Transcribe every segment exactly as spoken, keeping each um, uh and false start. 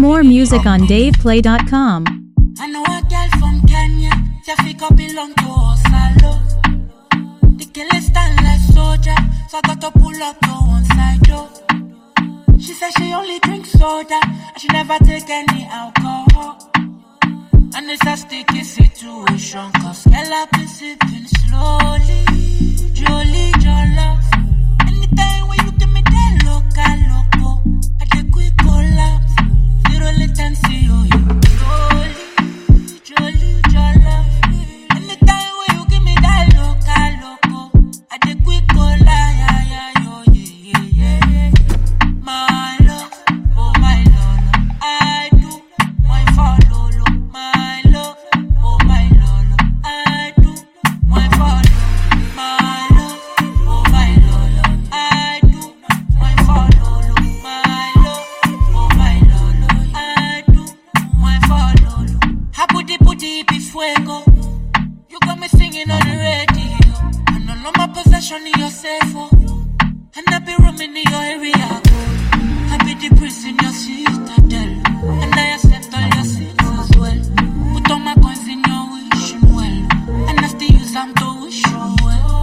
More music on dave play dot com. I know a girl from Kenya, Jafika belong to Osalo. The girl is stand like soldier, so I got to pull up to one side door. She said she only drinks soda, and she never take any alcohol. And it's a sticky situation, cause girl I've been sipping slowly. Jolly, jollof. Anytime when you give me that local loco, I get quick collapse. Zero latency, oh you. Jolly, jolly, jollof. Anytime when you give me that local loco, I get quick collapse. Yeah, yeah, yo, yeah, yeah, yeah. My love, oh my love, I do my follow, my love, oh my love, I do my follow, my love, oh my love, I do my follow, my love, oh my love, I do my follow. Habudi budi be fuego, you got me singing on the radio, and all of my possession in your safe, and I be roaming in your area. I be the priest in your citadel, and I accept all your sins as well. Put all my coins in your wishing well, and I still use them to wish you well.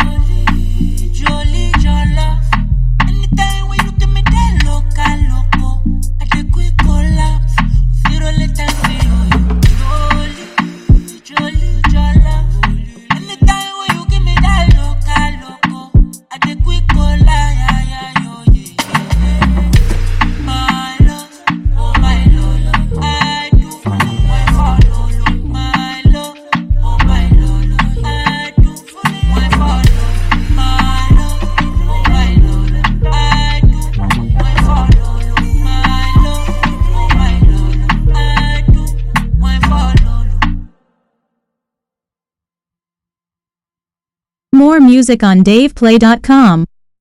Jolly, jollof. Anytime when you give me that local loco, I get quick collapse. Zero latency, oh you. Jolly, jolly, jollof. Anytime when you give me that local loco, I get quick collapse. Yeah, yeah, yo, yeah. My love, oh my love, I do my follow, my love, oh my love, I do my follow, my love, oh my love, I do my follow, my love, oh my love, I do my follow. More music on dave play dot com.